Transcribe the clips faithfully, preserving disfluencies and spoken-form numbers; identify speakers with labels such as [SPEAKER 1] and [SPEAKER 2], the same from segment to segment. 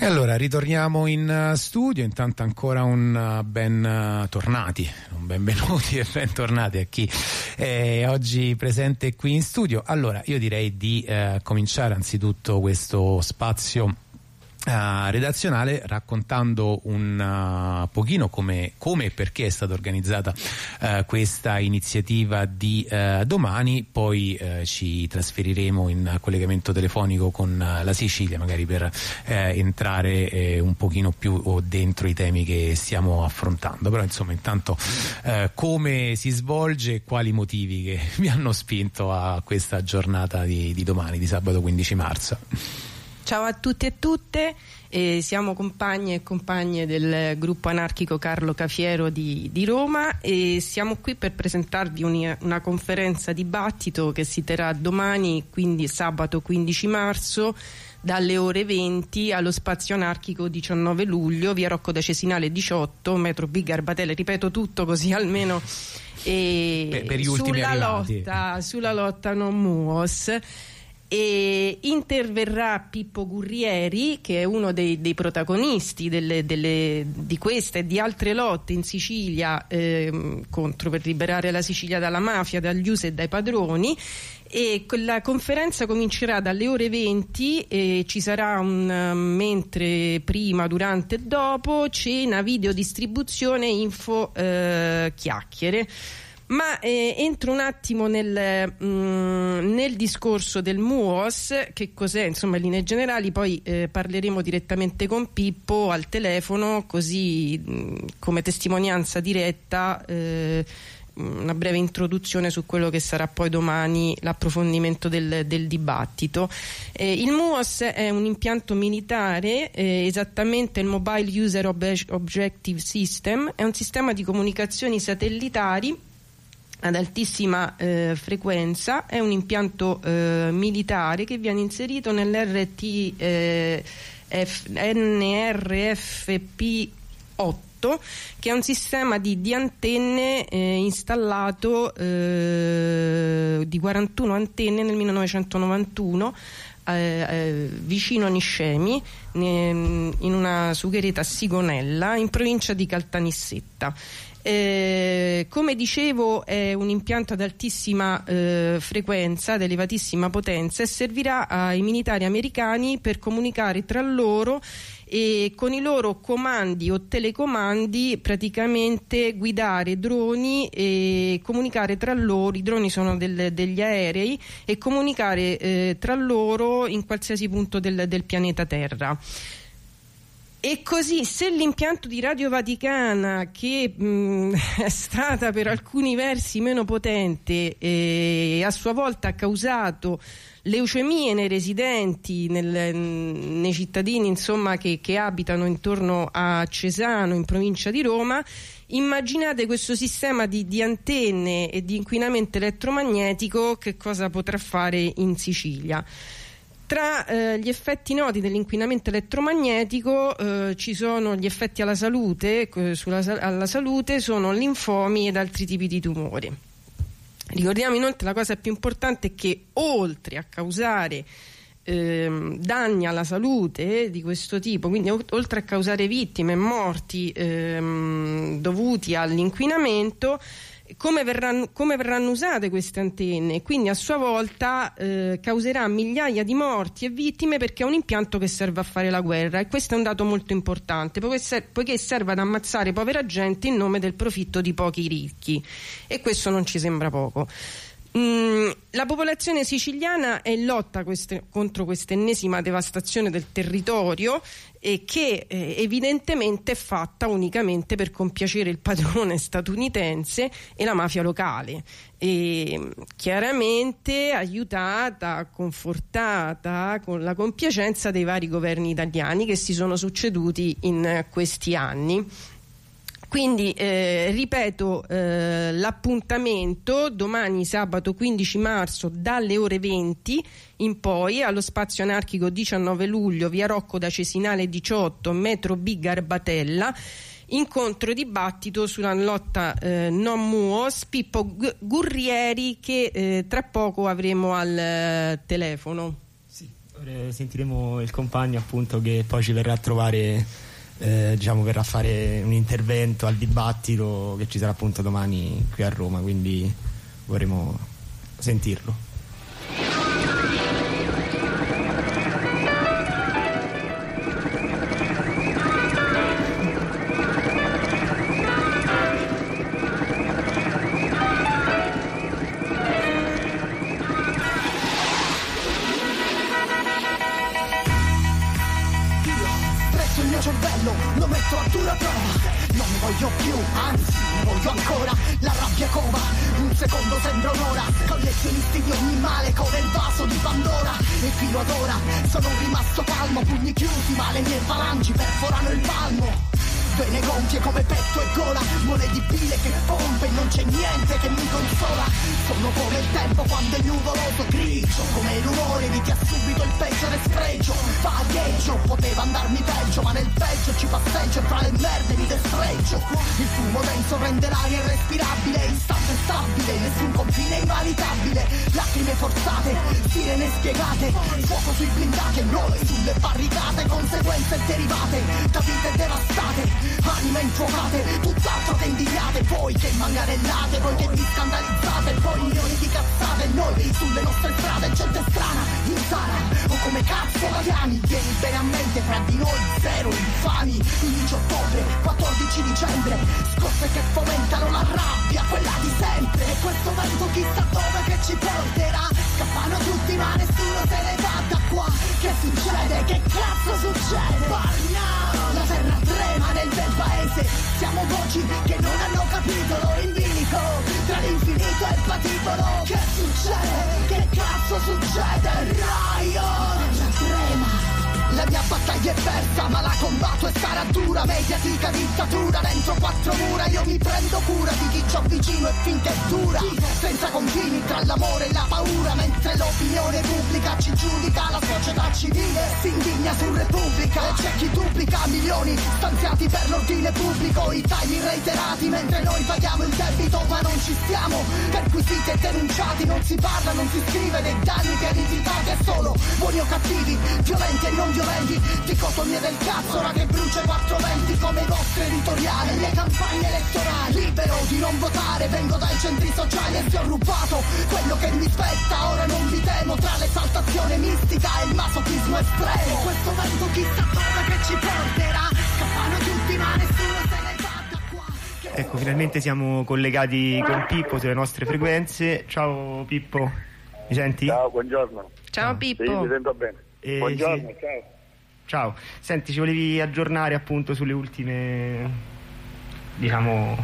[SPEAKER 1] E allora ritorniamo in studio, intanto ancora un ben tornati, un benvenuti e bentornati a chi è oggi presente qui in studio. Allora io direi di eh, cominciare anzitutto questo spazio Uh, redazionale raccontando un uh, pochino come, come e perché è stata organizzata uh, questa iniziativa di uh, domani, poi uh, ci trasferiremo in collegamento telefonico con uh, la Sicilia, magari per uh, entrare uh, un pochino più uh, dentro i temi che stiamo affrontando, però insomma intanto uh, come si svolge e quali motivi che vi hanno spinto a questa giornata di, di domani, di sabato quindici marzo.
[SPEAKER 2] Ciao a tutti e tutte, eh, siamo compagni e compagne del gruppo anarchico Carlo Cafiero di, di Roma e siamo qui per presentarvi un, una conferenza dibattito che si terrà domani, quindi sabato quindici marzo, dalle ore venti allo spazio anarchico diciannove luglio, via Rocco da Cesinale diciotto, metro B Garbatella, ripeto tutto così almeno eh,
[SPEAKER 1] per, per gli ultimi
[SPEAKER 2] sulla
[SPEAKER 1] arrivati.
[SPEAKER 2] lotta, sulla lotta non muos. E interverrà Pippo Gurrieri, che è uno dei, dei protagonisti delle, delle, di questa e di altre lotte in Sicilia eh, contro, per liberare la Sicilia dalla mafia, dagli usi e dai padroni. E la conferenza comincerà dalle ore venti e ci sarà un mentre prima, durante e dopo, cena, video distribuzione, info, eh, chiacchiere. Ma eh, entro un attimo nel, mh, nel discorso del MUOS, che cos'è, insomma, in linee generali, poi eh, parleremo direttamente con Pippo al telefono, così mh, come testimonianza diretta, eh, una breve introduzione su quello che sarà poi domani l'approfondimento del, del dibattito. Eh, il MUOS è un impianto militare, eh, esattamente il Mobile User Ob- Objective System, è un sistema di comunicazioni satellitari ad altissima eh, frequenza, è un impianto eh, militare che viene inserito nell'R T eh, F, N R F P otto, che è un sistema di, di antenne eh, installato eh, di quarantuno antenne nel millenovecentonovantuno eh, eh, vicino a Niscemi, eh, in una sughereta a Sigonella, in provincia di Caltanissetta. Eh, come dicevo, è un impianto ad altissima eh, frequenza, ad elevatissima potenza, e servirà ai militari americani per comunicare tra loro e con i loro comandi o telecomandi, praticamente guidare droni e comunicare tra loro. I droni sono del, degli aerei, e comunicare eh, tra loro in qualsiasi punto del, del pianeta Terra. E così, se l'impianto di Radio Vaticana, che mh, è stata per alcuni versi meno potente e a sua volta ha causato leucemie nei residenti, nel, nei cittadini insomma che, che abitano intorno a Cesano, in provincia di Roma, immaginate questo sistema di, di antenne e di inquinamento elettromagnetico che cosa potrà fare in Sicilia. Tra eh, gli effetti noti dell'inquinamento elettromagnetico eh, ci sono gli effetti alla salute, eh, sulla, alla salute sono linfomi ed altri tipi di tumori. Ricordiamo inoltre, la cosa più importante è che oltre a causare eh, danni alla salute di questo tipo, quindi o- oltre a causare vittime e morti eh, dovuti all'inquinamento, Come verranno, come verranno usate queste antenne? Quindi a sua volta eh, causerà migliaia di morti e vittime, perché è un impianto che serve a fare la guerra, e questo è un dato molto importante, poiché serve ad ammazzare povera gente in nome del profitto di pochi ricchi, e questo non ci sembra poco. Mm, la popolazione siciliana è in lotta queste, contro questa ennesima devastazione del territorio, e che eh, evidentemente è fatta unicamente per compiacere il padrone statunitense e la mafia locale, e chiaramente aiutata, confortata con la compiacenza dei vari governi italiani che si sono succeduti in questi anni. Quindi eh, ripeto eh, l'appuntamento domani sabato quindici marzo dalle ore venti in poi allo spazio anarchico diciannove luglio, via Rocco da Cesinale diciotto, metro B Garbatella. Incontro e dibattito sulla lotta eh, non MUOS, Pippo Gurrieri, che eh, tra poco avremo al eh, telefono.
[SPEAKER 3] Sì, Eh, sentiremo il compagno appunto che poi ci verrà a trovare, eh, diciamo verrà a fare un intervento al dibattito che ci sarà appunto domani qui a Roma, quindi vorremmo sentirlo.
[SPEAKER 4] Lo metto a dura prova, non ne voglio più, anzi ne voglio ancora. La rabbia cova, un secondo sembra un'ora. Collezionisti di ogni male come il vaso di Pandora. E fino ad ora sono rimasto calmo, pugni chiusi ma le mie falangi perforano il palmo. Vene gonfie come petto e gola, mole di bile che pompe, non c'è niente che mi consola. Sono come il tempo quando è nuvoloso grigio, come il rumore di chi ha subito il peggio e spregio. Paglieggio, poteva andarmi peggio, ma nel peggio ci passeggio e tra le merde mi destreggio. Il fumo denso rende l'aria irrespirabile, istante stabile, nessun confine invalicabile. Lacrime forzate, sirene spiegate, fuoco sui blindati e noi sulle barricate. Conseguenze derivate da vite devastate, anime infuocate, tutt'altro che indignate. Voi che manganellate, voi che vi scandalizzate, poi milioni di cazzate. Noi sulle nostre strade, gente strana, insana, o come cazzo la chiami. Vieni bene a mente, fra di noi zero infami. quindici ottobre, quattordici dicembre, scosse che fomentano la rabbia, quella di sempre. E questo vento chissà dove che ci porterà. Scappano tutti ma nessuno se ne va da qua. Che succede? Che cazzo succede? Parliamo! La terra trema nel bel paese. Siamo voci che non hanno capitolo in bilico tra l'infinito e il patibolo. Che succede? Che cazzo succede? Riot! La trema. La mia battaglia è persa ma la combatto e sarà dura. Mediatica dittatura dentro quattro mura. Io mi prendo cura di chi c'ho vicino e finché dura, senza confini tra l'amore e la paura. Mentre l'opinione pubblica ci giudica, la società civile si indigna su Repubblica. E c'è chi duplica milioni stanziati per l'ordine pubblico, i tagli reiterati mentre noi paghiamo il debito. Ma non ci stiamo, perquisiti e denunciati. Non si parla, non si scrive dei danni pianificati. È solo buoni o cattivi, violenti e non violenti. Dicotomie del cazzo, ora che brucia quattro venti come i vostri editoriali. Le campagne elettorali, libero di non votare, vengo dai centri sociali e vi ho rubato quello che mi spetta. Ora non vi temo tra l'esaltazione mistica e il masochismo estremo. Questo vento chissà dove che ci porterà. Scappano tutti ma nessuno se ne va da qua.
[SPEAKER 3] Ecco, finalmente siamo collegati con Pippo sulle nostre frequenze. Ciao Pippo, mi senti?
[SPEAKER 5] Ciao, buongiorno.
[SPEAKER 2] Ciao Pippo.
[SPEAKER 5] Sì, mi sento bene.
[SPEAKER 3] Eh,
[SPEAKER 5] buongiorno,
[SPEAKER 3] sì.
[SPEAKER 5] ciao.
[SPEAKER 3] Ciao, senti, ci volevi aggiornare appunto sulle ultime, diciamo,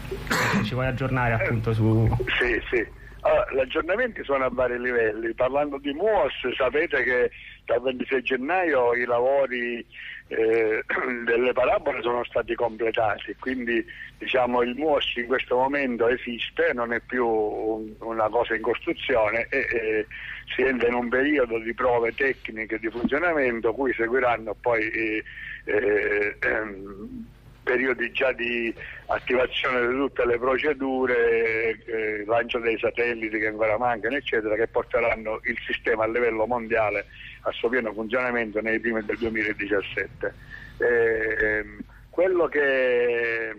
[SPEAKER 3] ci vuoi aggiornare appunto su...
[SPEAKER 5] Sì, sì. Allora, gli aggiornamenti sono a vari livelli. Parlando di M U O S, sapete che dal ventisei gennaio i lavori eh, delle parabole sono stati completati, quindi diciamo il M U O S in questo momento esiste, non è più un, una cosa in costruzione e, e si entra in un periodo di prove tecniche di funzionamento, cui seguiranno poi eh, eh, ehm, periodi già di attivazione di tutte le procedure, eh, lancio dei satelliti che ancora mancano, eccetera, che porteranno il sistema a livello mondiale al suo pieno funzionamento nei primi del duemiladiciassette. Eh, ehm, quello che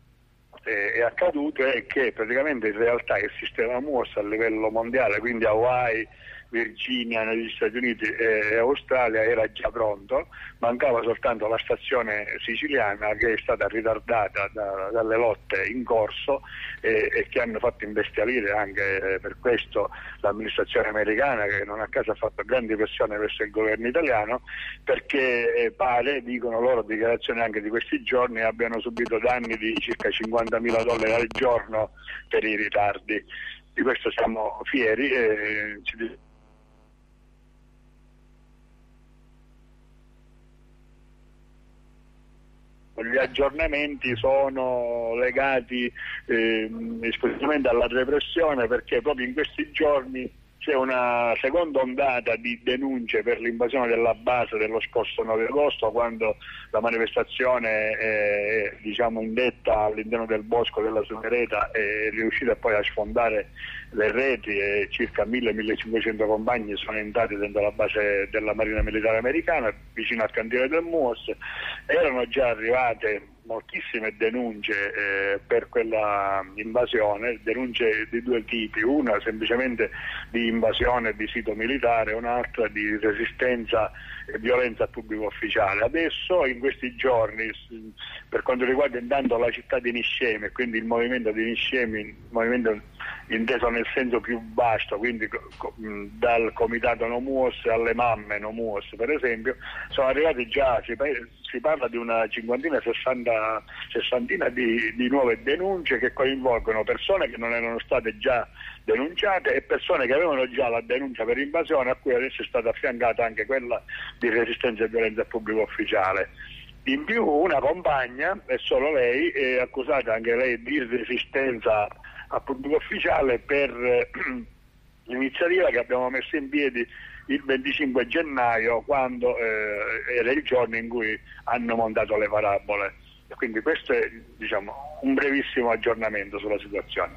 [SPEAKER 5] eh, è accaduto è che praticamente in realtà il sistema M U O S a livello mondiale, quindi Hawaii, Virginia, negli Stati Uniti e Australia, era già pronto, mancava soltanto la stazione siciliana che è stata ritardata da, dalle lotte in corso e, e che hanno fatto imbestialire anche per questo l'amministrazione americana, che non a caso ha fatto grandi pressioni verso il governo italiano, perché pare, dicono loro dichiarazioni anche di questi giorni, abbiano subito danni di circa cinquantamila dollari al giorno per i ritardi. Di questo siamo fieri e ci gli aggiornamenti sono legati eh, esclusivamente alla repressione, perché proprio in questi giorni c'è una seconda ondata di denunce per l'invasione della base dello scorso nove agosto, quando la manifestazione è, diciamo, indetta all'interno del bosco della Sumereta è riuscita poi a sfondare le reti e circa mille millecinquecento compagni sono entrati dentro la base della Marina Militare Americana vicino al cantiere del M U O S. Erano già arrivate moltissime denunce eh, per quella invasione, denunce di due tipi, una semplicemente di invasione di sito militare, un'altra di resistenza e violenza al pubblico ufficiale. Adesso in questi giorni, per quanto riguarda intanto la città di Niscemi, quindi il movimento di Niscemi, il movimento inteso nel senso più vasto, quindi co- dal comitato No M U O S alle mamme No M U O S per esempio, sono arrivati già, si, si parla di una cinquantina, sessanta, sessantina di, di nuove denunce che coinvolgono persone che non erano state già denunciate e persone che avevano già la denuncia per invasione, a cui adesso è stata affiancata anche quella di resistenza e violenza al pubblico ufficiale. In più una compagna, e solo lei, è accusata anche lei di resistenza al pubblico ufficiale per eh, l'iniziativa che abbiamo messo in piedi il venticinque gennaio, quando eh, era il giorno in cui hanno montato le parabole. E quindi questo è, diciamo, un brevissimo aggiornamento sulla situazione.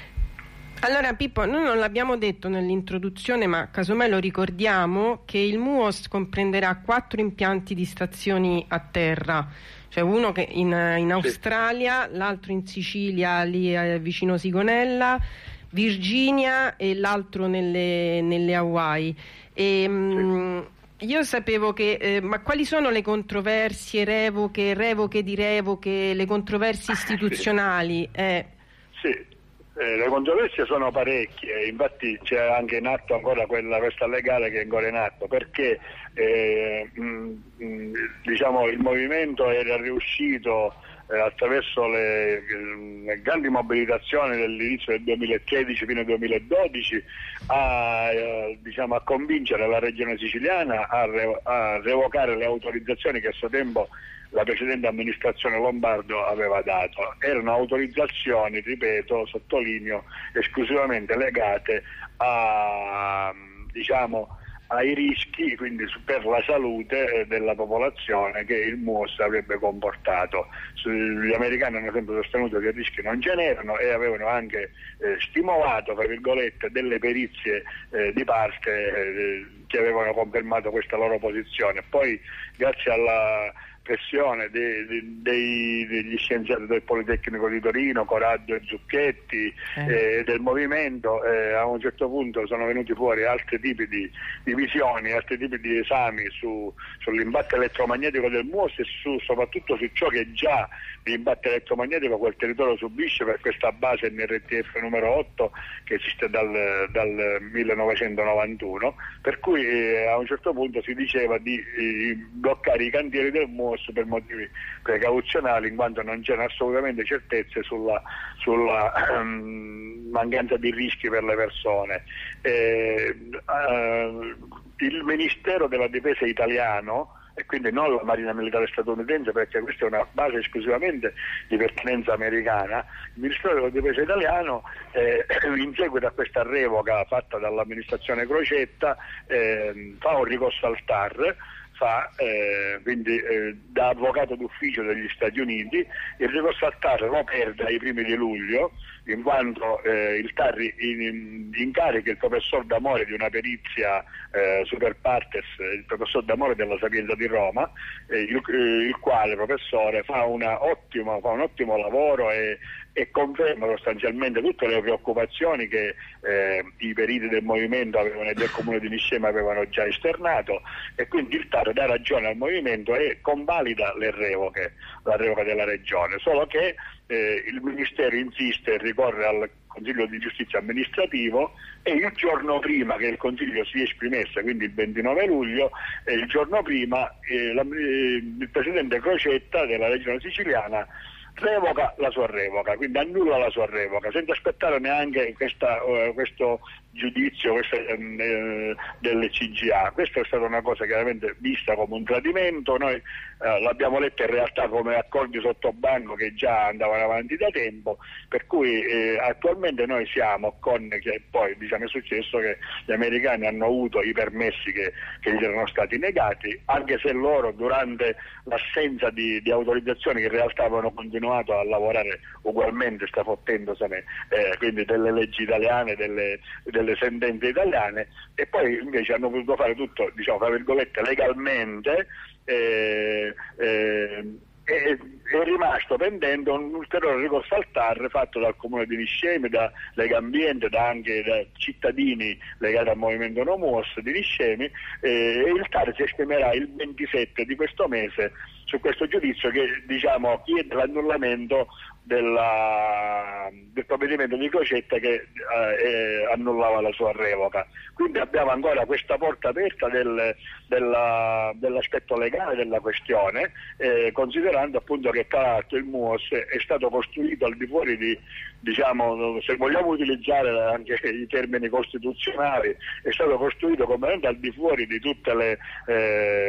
[SPEAKER 2] Allora Pippo, noi non l'abbiamo detto nell'introduzione, ma casomai lo ricordiamo, che il M U O S comprenderà quattro impianti di stazioni a terra, cioè uno che in, in Australia, sì, l'altro in Sicilia, lì eh, vicino Sigonella, Virginia, e l'altro nelle, nelle Hawaii. E, sì. mh, io sapevo che, eh, ma quali sono le controversie, revoche, revoche di revoche, le controversie istituzionali?
[SPEAKER 5] Sì.
[SPEAKER 2] Eh.
[SPEAKER 5] Sì. Eh, le controversie sono parecchie, infatti c'è anche in atto ancora quella, questa legale che è ancora in atto, perché eh, mh, mh, diciamo, il movimento era riuscito eh, attraverso le, le grandi mobilitazioni dell'inizio del duemilatredici fino al duemiladodici a, eh, diciamo, a convincere la regione siciliana a, re, a revocare le autorizzazioni che a suo tempo la precedente amministrazione Lombardo aveva dato. Erano autorizzazioni, ripeto, sottolineo, esclusivamente legate a, diciamo, ai rischi, quindi per la salute della popolazione, che il M U O S avrebbe comportato. Gli americani hanno sempre sostenuto che i rischi non ce n'erano e avevano anche eh, stimolato, tra virgolette, delle perizie eh, di parte eh, che avevano confermato questa loro posizione. Poi, grazie alla pressione dei, dei, degli scienziati del Politecnico di Torino, Corrado e Zucchetti, eh. Eh, del movimento, eh, a un certo punto sono venuti fuori altri tipi di, di visioni, altri tipi di esami su, sull'impatto elettromagnetico del M U O S e su, soprattutto su ciò che già di impatto elettromagnetico quel territorio subisce per questa base N R T F numero otto che esiste dal, dal millenovecentonovantuno, per cui eh, a un certo punto si diceva di eh, bloccare i cantieri del M U O S per motivi precauzionali, in quanto non c'erano assolutamente certezze sulla, sulla um, mancanza di rischi per le persone. Eh, uh, il Ministero della Difesa italiano, e quindi non la Marina Militare statunitense, perché questa è una base esclusivamente di pertinenza americana, il Ministero della Difesa italiano eh, in seguito a questa revoca fatta dall'amministrazione Crocetta eh, fa un ricorso al T A R, fa eh, quindi eh, da avvocato d'ufficio degli Stati Uniti. Il ricorso al T A R lo perde ai primi di luglio, in quanto eh, il T A R in, in, incarica il professor D'Amore di una perizia eh, super partes, il professor D'Amore della Sapienza di Roma, eh, il, eh, il quale professore fa, una ottima, fa un ottimo lavoro e, e conferma sostanzialmente tutte le preoccupazioni che eh, i periti del movimento avevano, e del comune di Niscemi avevano già esternato, e quindi il T A R dà ragione al movimento e convalida le revoche, la revoca della regione, solo che eh, il Ministero insiste e ricorre al Consiglio di Giustizia amministrativo, e il giorno prima che il Consiglio si esprimesse, quindi il ventinove luglio, eh, il giorno prima eh, la, eh, il Presidente Crocetta della regione siciliana revoca la sua revoca, quindi annulla la sua revoca, senza aspettare neanche questa, uh, questo giudizio questa, eh, del C G A. Questa è stata una cosa chiaramente vista come un tradimento, noi eh, l'abbiamo letta in realtà come accordi sotto banco che già andavano avanti da tempo, per cui eh, attualmente noi siamo con, che poi diciamo è successo che gli americani hanno avuto i permessi che, che gli erano stati negati, anche se loro durante l'assenza di, di autorizzazioni che in realtà avevano continuato a lavorare ugualmente strafottendosene eh, quindi delle leggi italiane, delle, delle sentenze italiane, e poi invece hanno potuto fare tutto, diciamo, tra virgolette, legalmente. Eh, eh, è, è rimasto pendente un ulteriore ricorso al T A R fatto dal comune di Niscemi, da Legambiente, da anche da cittadini legati al movimento No MUOS di Niscemi, eh, e il T A R si esprimerà il ventisette di questo mese su questo giudizio che, diciamo, chiede l'annullamento della, del provvedimento di Crocetta che eh, annullava la sua revoca. Quindi abbiamo ancora questa porta aperta del, della, dell'aspetto legale della questione, eh, considerando appunto che tra l'altro il MUOS è stato costruito al di fuori di, diciamo, se vogliamo utilizzare anche i termini costituzionali, è stato costruito completamente al di fuori di tutte le eh,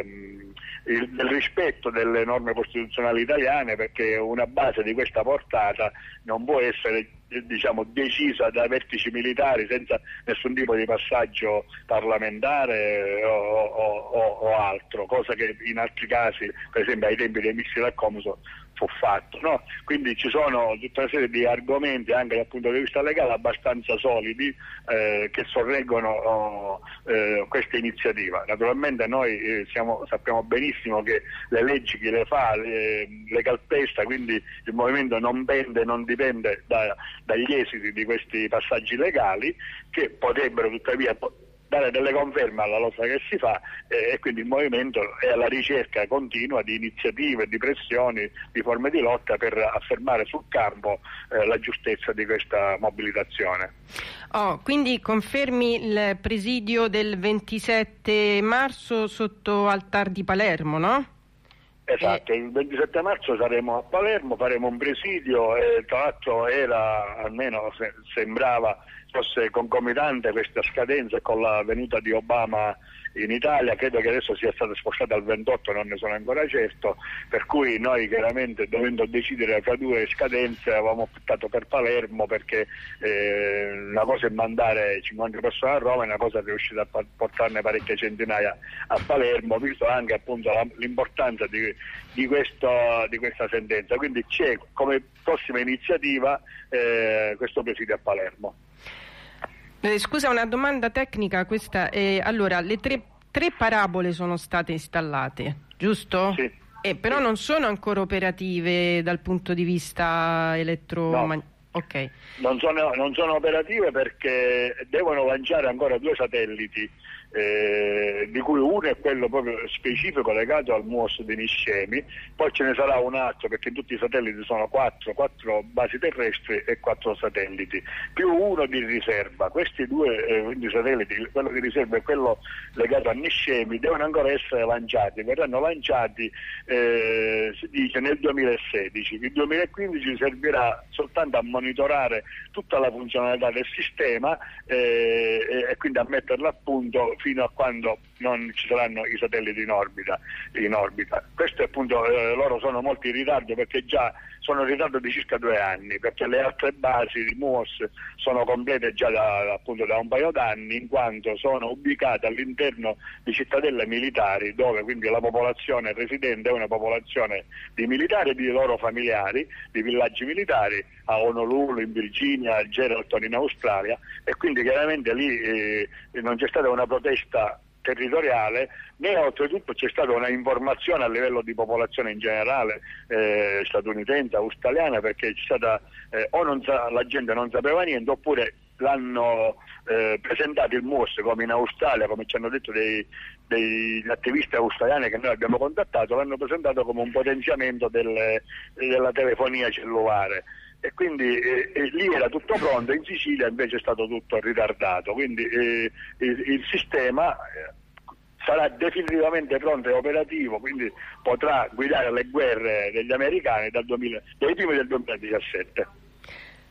[SPEAKER 5] il, del rispetto delle norme costituzionali italiane, perché una base di questa portata non può essere, diciamo, decisa da vertici militari senza nessun tipo di passaggio parlamentare o, o, o, o altro, cosa che in altri casi, per esempio ai tempi dei missili al Comoso, fu fatto, no? Quindi ci sono tutta una serie di argomenti anche dal punto di vista legale abbastanza solidi eh, che sorreggono oh, eh, questa iniziativa. Naturalmente noi eh, siamo, sappiamo benissimo che le leggi chi le fa le, le calpesta, quindi il movimento non pende, non dipende da, dagli esiti di questi passaggi legali, che potrebbero tuttavia dare delle conferme alla lotta che si fa, eh, e quindi il movimento è alla ricerca continua di iniziative, di pressioni, di forme di lotta per affermare sul campo eh, la giustezza di questa mobilitazione.
[SPEAKER 2] Oh, quindi confermi il presidio del ventisette marzo sotto al T A R di Palermo, no?
[SPEAKER 5] Esatto, il ventisette marzo saremo a Palermo, faremo un presidio e tra l'altro era, almeno se, sembrava fosse concomitante questa scadenza con la venuta di Obama in Italia, credo che adesso sia stata spostata al ventotto, non ne sono ancora certo, per cui noi chiaramente, dovendo decidere tra due scadenze, avevamo optato per Palermo, perché eh, una cosa è mandare cinquanta persone a Roma e una cosa è riuscire a portarne parecchie centinaia a Palermo, visto anche appunto la, l'importanza di, di, questo, di questa sentenza. Quindi c'è come prossima iniziativa eh, questo presidio a Palermo.
[SPEAKER 2] Eh, scusa, una domanda tecnica questa. Eh, allora, le tre, tre parabole sono state installate, giusto?
[SPEAKER 5] Sì.
[SPEAKER 2] Eh, però
[SPEAKER 5] sì.
[SPEAKER 2] non sono ancora operative dal punto di vista elettromagnetico.
[SPEAKER 5] No.
[SPEAKER 2] Ok.
[SPEAKER 5] Non sono, non sono operative perché devono lanciare ancora due satelliti, eh, di cui uno è quello proprio specifico legato al MUOS di Niscemi, poi ce ne sarà un altro perché tutti i satelliti sono quattro, quattro basi terrestri e quattro satelliti, più uno di riserva. Questi due eh, quindi satelliti, quello di riserva e quello legato a Niscemi, devono ancora essere lanciati, verranno lanciati eh, si dice nel duemilasedici, il duemilaquindici servirà soltanto a monitorare tutta la funzionalità del sistema eh, e quindi a metterla a punto fino a quando non ci saranno i satelliti in orbita. In orbita. Questo appunto eh, loro sono molto in ritardo, perché già sono in ritardo di circa due anni, perché le altre basi di MUOS sono complete già da, appunto da un paio d'anni, in quanto sono ubicate all'interno di cittadelle militari, dove quindi la popolazione residente è una popolazione di militari e di loro familiari, di villaggi militari, a Honolulu in Virginia, a Geraldton in Australia, e quindi chiaramente lì eh, non c'è stata una protesta territoriale, né oltretutto c'è stata una informazione a livello di popolazione in generale eh, statunitense, australiana, perché c'è stata eh, o non sa, la gente non sapeva niente, oppure l'hanno eh, presentato il MUOS come in Australia, come ci hanno detto dei, degli attivisti australiani che noi abbiamo contattato, l'hanno presentato come un potenziamento del, della telefonia cellulare. E quindi eh, eh, lì era tutto pronto, in Sicilia invece è stato tutto ritardato, quindi eh, il, il sistema eh, sarà definitivamente pronto e operativo, quindi potrà guidare le guerre degli americani dal duemila, dai primi del duemiladiciassette.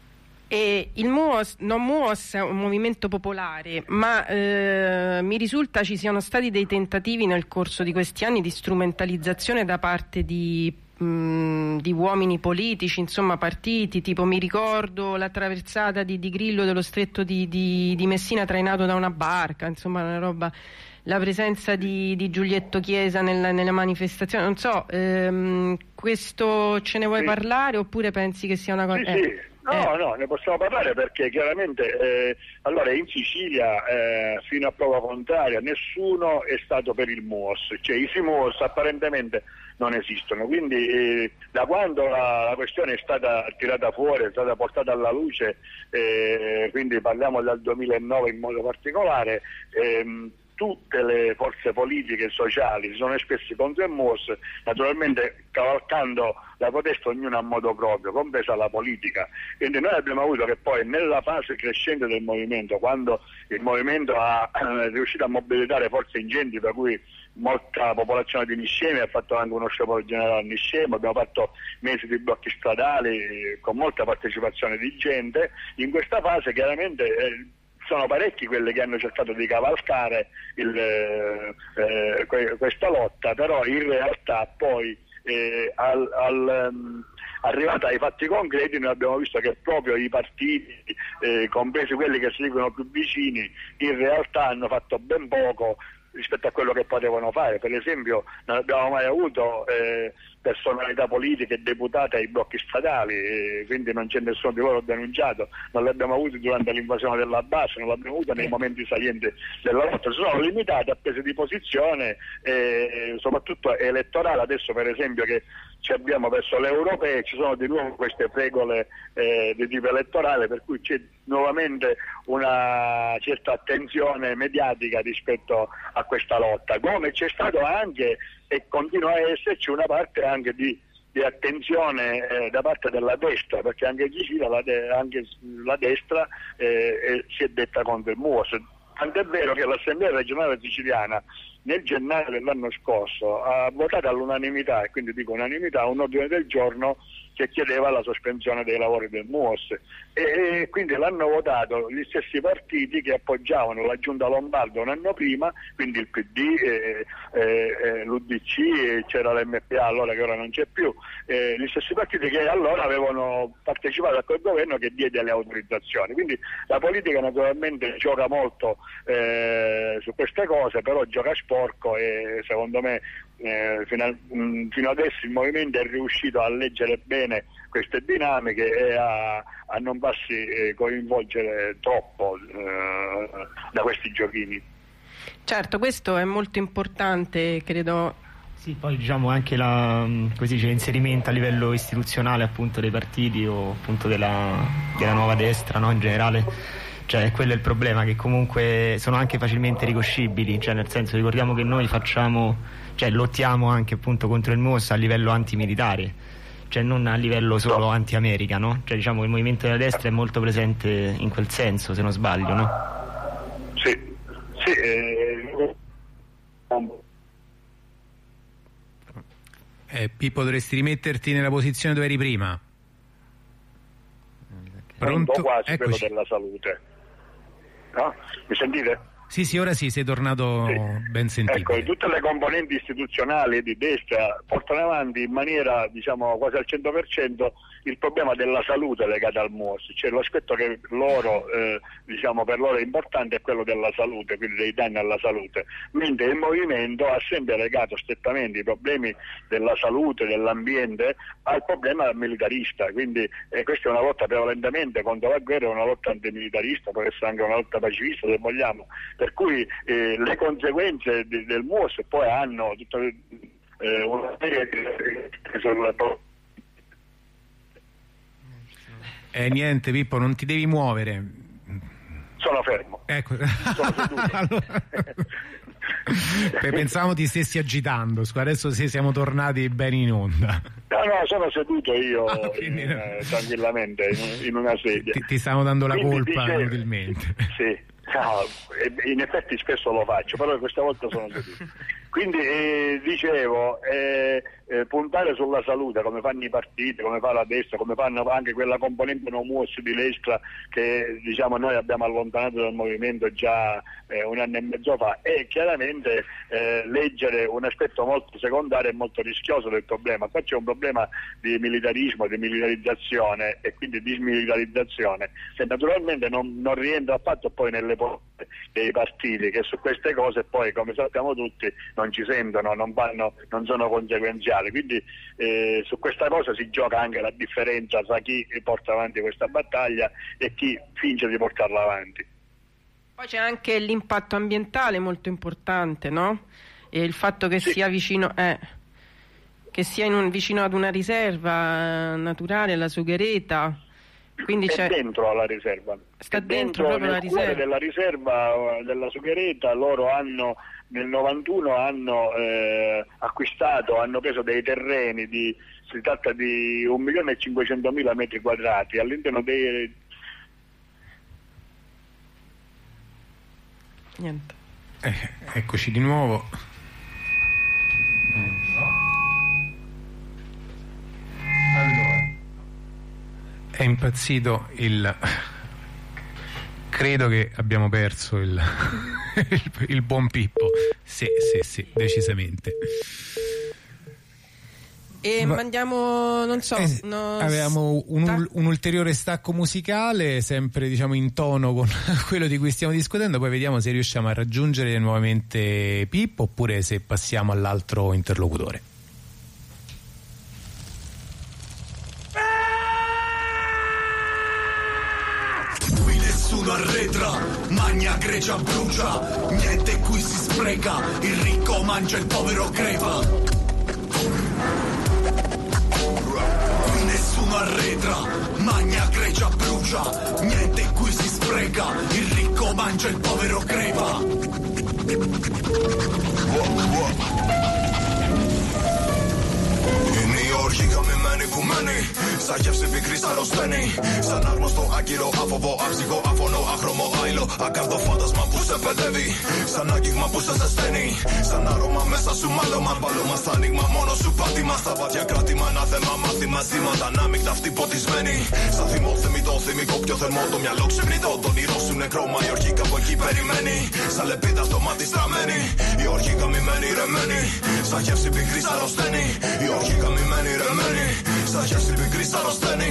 [SPEAKER 2] E il MUOS, non MUOS è un movimento popolare, ma eh, mi risulta ci siano stati dei tentativi nel corso di questi anni di strumentalizzazione da parte di, mh, di uomini politici, insomma partiti, tipo mi ricordo la traversata di, di Grillo dello stretto di, di, di Messina trainato da una barca, insomma una roba, la presenza di, di Giulietto Chiesa nella, nella manifestazione, non so, ehm, questo ce ne vuoi
[SPEAKER 5] sì.
[SPEAKER 2] parlare oppure pensi che sia una cosa...
[SPEAKER 5] Sì,
[SPEAKER 2] eh.
[SPEAKER 5] sì. No, eh. no, ne possiamo parlare perché chiaramente eh, allora in Sicilia eh, fino a prova contraria nessuno è stato per il MUOS, cioè i MUOS apparentemente non esistono, quindi eh, da quando la, la questione è stata tirata fuori, è stata portata alla luce, eh, quindi parliamo dal duemilanove in modo particolare, ehm, tutte le forze politiche e sociali si sono espressi contro il MUOS, naturalmente cavalcando la protesta ognuno a modo proprio, compresa la politica. Quindi noi abbiamo avuto che poi nella fase crescente del movimento, quando il movimento ha è riuscito a mobilitare forze ingenti, per cui molta popolazione di Niscemi ha fatto anche uno sciopero generale a Niscemi, abbiamo fatto mesi di blocchi stradali con molta partecipazione di gente, in questa fase chiaramente eh, sono parecchi quelli che hanno cercato di cavalcare il, eh, que- questa lotta, però in realtà poi eh, al, al, um, arrivata ai fatti concreti noi abbiamo visto che proprio i partiti, eh, compresi quelli che si dicono più vicini, in realtà hanno fatto ben poco rispetto a quello che potevano fare. Per esempio non abbiamo mai avuto eh, personalità politiche deputate ai blocchi stradali, eh, quindi non c'è nessuno di loro denunciato, non l'abbiamo avuto durante l'invasione della base, non l'abbiamo avuto nei momenti salienti della lotta, si sono limitati a prese di posizione eh, soprattutto elettorale. Adesso per esempio che ci abbiamo verso le europee ci sono di nuovo queste regole eh, di tipo elettorale, per cui c'è nuovamente una certa attenzione mediatica rispetto a questa lotta, come c'è stato anche e continua a esserci una parte anche di, di attenzione eh, da parte della destra, perché anche in Sicilia la, de- anche la destra eh, eh, si è detta contro il MUOS. Tant'è vero che l'Assemblea regionale siciliana nel gennaio dell'anno scorso ha votato all'unanimità, e quindi dico unanimità, un ordine del giorno che chiedeva la sospensione dei lavori del MUOS e, e quindi l'hanno votato gli stessi partiti che appoggiavano la giunta Lombardo un anno prima, quindi il P D, eh, eh, l'U D C, eh, c'era l'M P A allora che ora non c'è più, eh, gli stessi partiti che allora avevano partecipato a quel governo che diede le autorizzazioni. Quindi la politica naturalmente gioca molto eh, su queste cose, però gioca sporco e secondo me Eh, fino, a, mh, fino adesso il movimento è riuscito a leggere bene queste dinamiche e a, a non farsi eh, coinvolgere troppo eh, da questi giochini.
[SPEAKER 2] Certo, questo è molto importante, credo.
[SPEAKER 3] Sì, poi diciamo anche la, così, c'è l'inserimento a livello istituzionale appunto dei partiti o appunto della, della nuova destra, no, in generale. Cioè quello è il problema, che comunque sono anche facilmente riconoscibili, cioè nel senso, ricordiamo che noi facciamo, cioè lottiamo anche appunto contro il MUOS a livello antimilitare, cioè non a livello solo anti-America, no? Cioè diciamo che il movimento della destra è molto presente in quel senso, se non sbaglio, no?
[SPEAKER 5] Sì, sì. Eh...
[SPEAKER 1] Eh, Pippo, dovresti rimetterti nella posizione dove eri prima.
[SPEAKER 5] Pronto? Quasi
[SPEAKER 1] Eccoci.
[SPEAKER 5] quello della salute. No? Mi sentite?
[SPEAKER 1] Sì, sì, ora sì, sei tornato
[SPEAKER 5] Sì.
[SPEAKER 1] ben sentibile.
[SPEAKER 5] Ecco, tutte le componenti istituzionali di destra portano avanti in maniera, diciamo, quasi al cento per cento il problema della salute legata al MUOS, cioè l'aspetto che loro, eh, diciamo, per loro è importante è quello della salute, quindi dei danni alla salute, mentre il movimento ha sempre legato strettamente i problemi della salute, dell'ambiente al problema militarista, quindi eh, questa è una lotta prevalentemente contro la guerra, è una lotta antimilitarista, può essere anche una lotta pacifista se vogliamo, per cui eh, le conseguenze di, del MUOS poi hanno tutta eh, una serie di sulla
[SPEAKER 1] Eh, niente Pippo, non ti devi muovere.
[SPEAKER 5] Sono fermo.
[SPEAKER 1] Ecco.
[SPEAKER 5] Sono seduto.
[SPEAKER 1] Allora... Pensavo ti stessi agitando, adesso sì, siamo tornati bene in onda.
[SPEAKER 5] No, no, sono seduto io
[SPEAKER 1] Ah, quindi...
[SPEAKER 5] eh, tranquillamente in, in una sedia.
[SPEAKER 1] Ti, ti stanno dando la
[SPEAKER 5] Quindi
[SPEAKER 1] colpa
[SPEAKER 5] dice...
[SPEAKER 1] inutilmente.
[SPEAKER 5] Sì, no, in effetti spesso lo faccio, però questa volta sono seduto. Quindi eh, dicevo, eh, eh, puntare sulla salute come fanno i partiti, come fa la destra, come fanno anche quella componente no muos di Lescla che diciamo noi abbiamo allontanato dal movimento già eh, un anno e mezzo fa, e chiaramente eh, leggere un aspetto molto secondario e molto rischioso del problema. Qua c'è un problema di militarismo, di militarizzazione e quindi di smilitarizzazione, che naturalmente non, non rientra affatto poi nelle porte dei partiti, che su queste cose poi, come sappiamo tutti, non ci sentono, non, vanno, non sono conseguenziali. Quindi eh, su questa cosa si gioca anche la differenza tra chi porta avanti questa battaglia e chi finge di portarla avanti.
[SPEAKER 2] Poi c'è anche l'impatto ambientale molto importante, no? E il fatto che sì. sia vicino eh, che sia in un, vicino ad una riserva naturale, la Sughereta. Quindi
[SPEAKER 5] è
[SPEAKER 2] c'è...
[SPEAKER 5] dentro alla riserva,
[SPEAKER 2] sta
[SPEAKER 5] è
[SPEAKER 2] dentro, dentro proprio la riserva
[SPEAKER 5] della riserva della Sughereta. Loro hanno nel novantuno hanno eh, acquistato, hanno preso dei terreni di, si tratta di un milione e cinquecentomila metri quadrati all'interno dei
[SPEAKER 2] niente
[SPEAKER 1] eh, eccoci di nuovo. È impazzito il... credo che abbiamo perso il, il, il buon Pippo. Sì, sì, sì, decisamente.
[SPEAKER 2] E Ma... mandiamo, non so,
[SPEAKER 1] eh,
[SPEAKER 2] no,
[SPEAKER 1] avevamo un, un ulteriore stacco musicale, sempre diciamo in tono con quello di cui stiamo discutendo, poi vediamo se riusciamo a raggiungere nuovamente Pippo oppure se passiamo all'altro interlocutore.
[SPEAKER 6] Nessuno arretra, magna grecia brucia, niente qui si spreca, il ricco mangia, il povero crepa. Qui nessuno arretra, magna grecia brucia, niente qui si spreca, il ricco mangia, il povero crepa. Orχικά με μένει που μένει, σαν γεύση πικρή αρρωσταίνει. Σαν άγνωστο άγκυρο, άφοβο, άψυχο, άφωνο, άχρωμο, άϊλο. Ακάρδο φάντασμα που σε παιδεύει, σαν άγγιγμα που σε ζεσταίνει. Σαν άρωμα μέσα σου μάλωμα, παλώμα στα ανοίγμα, μόνο σου πάτημα. Στα βάτια κράτημα, ένα θέμα, μάθημα, σήματα, ανάμεικτα αυτή ποτισμένη. Σαν θυμό, θεμητό, θυμικό, πιο θερμό, το μυαλό ξυπνητό. Το όνειρό σου νεκρόμα, η ορχήκα που εκεί περιμένει. Σαν λεπίδα στο μάτι στραμμένη, η ορχήκα μη μένει ρεμένη. Σαν γεύση πικρή αρρωσταίνει, η ορχήκα μη μένει ρεμένη. Σαν γεύση πικρή αρρωσταίνει.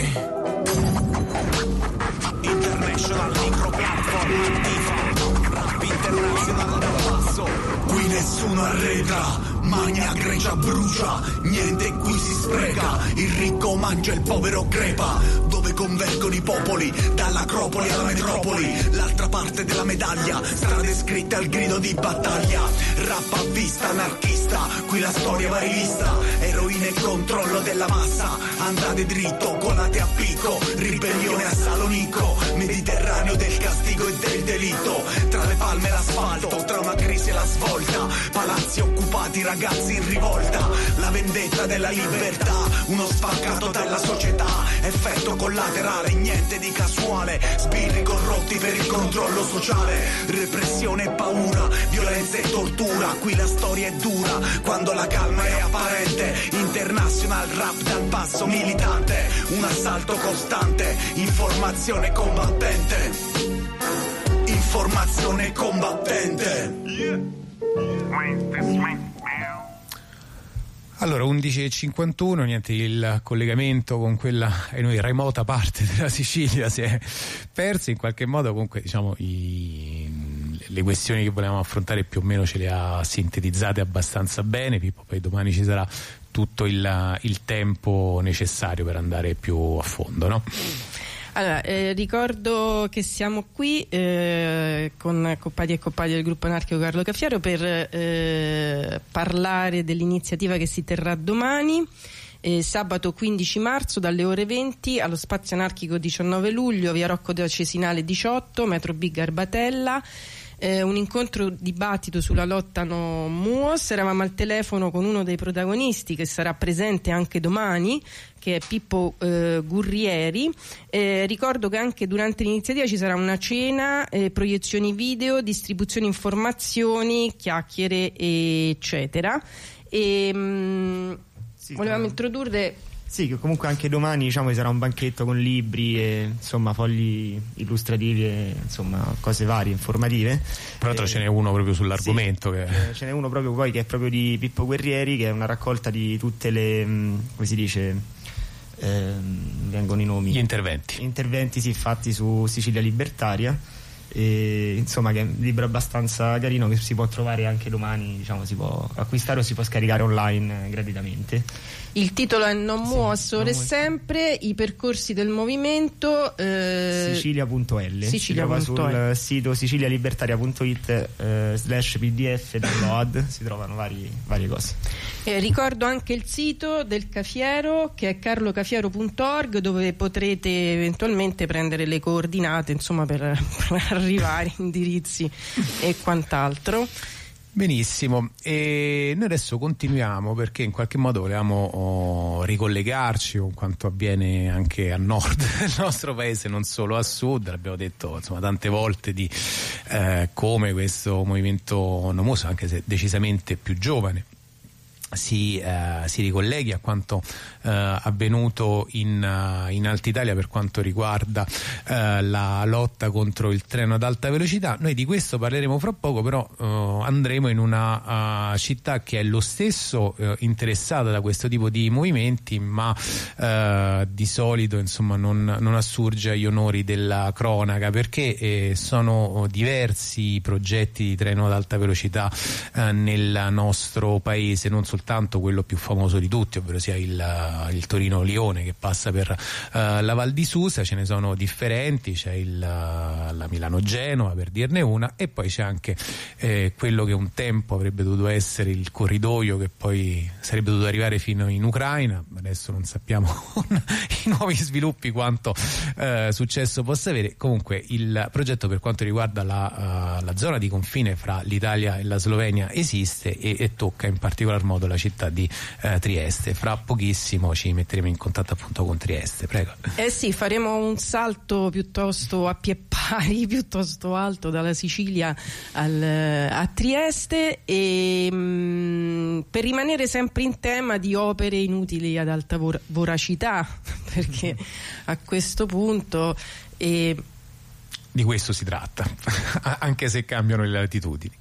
[SPEAKER 6] International micro platform attiva, rap internazionale dal basso. Qui nessuno arretra, magna grecia brucia, niente qui si spreca, il ricco mangia, il povero crepa. Dove convergono i popoli, dall'acropoli alla metropoli, l'altra parte della medaglia, strade scritte al grido di battaglia. Rap a vista, anarchista, qui la storia va rivista, eroina e controllo della massa, andate dritto, colate a picco, ribellione a Salonico, Mediterraneo del castigo e del delitto, tra le palme e l'asfalto, tra una crisi e la svolta, palazzi occupati, ragazzi in rivolta, la vendetta della libertà, uno spaccato dalla società, effetto collaterale, niente di casuale, sbirri corrotti per il controllo sociale, repressione e paura, violenza e tortura, qui la storia è dura, quando la calma è apparente, international rap dal basso militante, un assalto costante, informazione combattente, informazione combattente.
[SPEAKER 1] Allora, undici e cinquantuno, niente, il collegamento con quella e noi remota parte della Sicilia si è perso in qualche modo. Comunque diciamo i, le questioni che volevamo affrontare più o meno ce le ha sintetizzate abbastanza bene Pippo, poi domani ci sarà tutto il, il tempo necessario per andare più a fondo, no?
[SPEAKER 2] Allora, eh, ricordo che siamo qui eh, con compagni e compagni del gruppo anarchico Carlo Caffiero per eh, parlare dell'iniziativa che si terrà domani, eh, sabato quindici marzo dalle ore venti allo Spazio Anarchico diciannove luglio, via Rocco da Cesinale diciotto, metro B Garbatella. eh, un incontro dibattito sulla lotta no MUOS. Eravamo al telefono con uno dei protagonisti che sarà presente anche domani, che è Pippo eh, Gurrieri. Eh, ricordo che anche durante l'iniziativa ci sarà una cena, eh, proiezioni video, distribuzione informazioni, chiacchiere eccetera. E mh, sì, volevamo introdurre.
[SPEAKER 3] Sì, che comunque anche domani, diciamo, ci sarà un banchetto con libri e insomma fogli illustrativi e insomma cose varie, informative.
[SPEAKER 1] Tra l'altro eh, ce n'è uno proprio sull'argomento.
[SPEAKER 3] Sì,
[SPEAKER 1] che...
[SPEAKER 3] ce n'è uno proprio poi che è proprio di Pippo Guerrieri, che è una raccolta di tutte le, come si dice, eh, vengono i nomi.
[SPEAKER 1] Gli interventi.
[SPEAKER 3] Interventi, sì, fatti su Sicilia Libertaria. E, insomma, che è un libro abbastanza carino che si può trovare anche domani, diciamo, si può acquistare o si può scaricare online gratuitamente.
[SPEAKER 2] Il titolo è Non MUOS, ora e
[SPEAKER 3] non
[SPEAKER 2] sempre, i percorsi del movimento, eh,
[SPEAKER 3] Sicilia punto L.
[SPEAKER 2] Sicilia.
[SPEAKER 3] Si trova sul sito sicilialibertaria punto it eh, slash pdf download, si trovano vari, varie cose.
[SPEAKER 2] Eh, ricordo anche il sito del Cafiero, che è carlocafiero punto org, dove potrete eventualmente prendere le coordinate, insomma, per, per arrivare, indirizzi e quant'altro.
[SPEAKER 1] Benissimo, e noi adesso continuiamo perché in qualche modo volevamo oh, ricollegarci con quanto avviene anche a nord del nostro paese, non solo a sud. L'abbiamo detto insomma tante volte di eh, come questo movimento no MUOS, anche se decisamente più giovane, si, eh, si ricolleghi a quanto eh, avvenuto in, uh, in Alta Italia per quanto riguarda eh, la lotta contro il treno ad alta velocità. Noi di questo parleremo fra poco, però eh, andremo in una uh, città che è lo stesso eh, interessata da questo tipo di movimenti, ma eh, di solito insomma non, non assurge agli onori della cronaca, perché eh, sono diversi progetti di treno ad alta velocità eh, nel nostro paese, non soltanto tanto quello più famoso di tutti, ovvero sia il, il Torino-Lione, che passa per uh, la Val di Susa. Ce ne sono differenti, c'è il, uh, la Milano-Genova, per dirne una, e poi c'è anche eh, quello che un tempo avrebbe dovuto essere il corridoio, che poi sarebbe dovuto arrivare fino in Ucraina. Adesso non sappiamo con i nuovi sviluppi quanto uh, successo possa avere. Comunque il progetto per quanto riguarda la, uh, la zona di confine fra l'Italia e la Slovenia esiste e, e tocca in particolar modo la città di eh, Trieste. Fra pochissimo ci metteremo in contatto appunto con Trieste. Prego.
[SPEAKER 2] Eh sì, faremo un salto piuttosto a pie pari, piuttosto alto, dalla Sicilia al, a Trieste, e mh, per rimanere sempre in tema di opere inutili ad alta vor- voracità, perché a questo punto eh,
[SPEAKER 1] di questo si tratta, anche se cambiano le latitudini.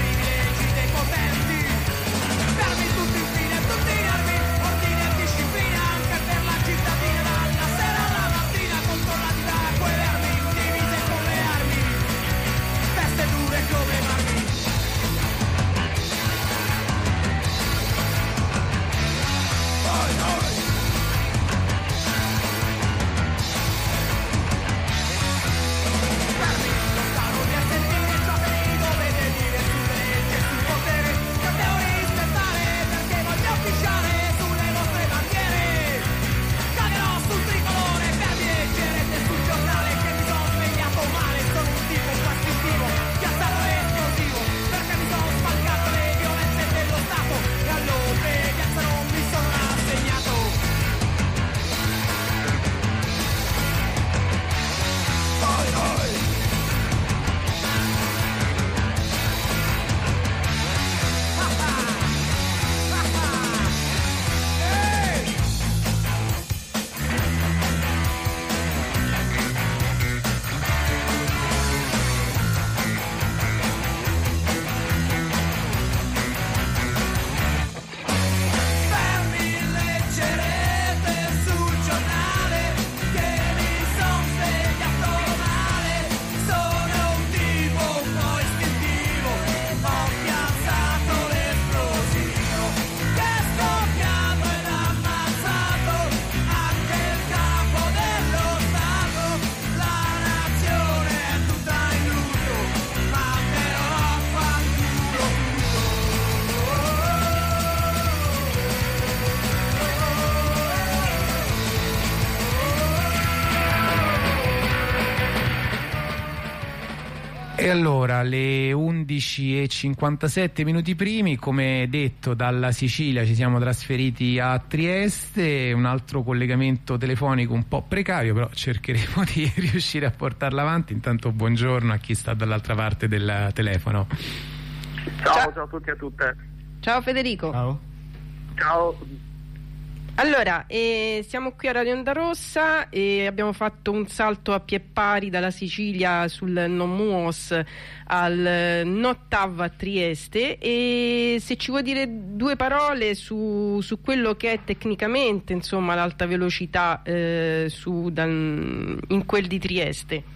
[SPEAKER 7] Tutti infine, tutti nervi, ordine e disciplina.
[SPEAKER 1] allora, le undici e cinquantasette minuti primi, come detto, dalla Sicilia ci siamo trasferiti a Trieste, un altro collegamento telefonico un po' precario, però cercheremo di riuscire a portarlo avanti. Intanto buongiorno a chi sta dall'altra parte del telefono.
[SPEAKER 7] Ciao, ciao, ciao a tutti e a tutte.
[SPEAKER 2] Ciao Federico.
[SPEAKER 3] Ciao.
[SPEAKER 7] Ciao.
[SPEAKER 2] Allora, eh, siamo qui a Radio Onda Rossa e abbiamo fatto un salto a pie pari dalla Sicilia sul Non Muos al Nottav a Trieste, e se ci vuoi dire due parole su, su quello che è tecnicamente, insomma, l'alta velocità eh, su, dan, in quel di Trieste.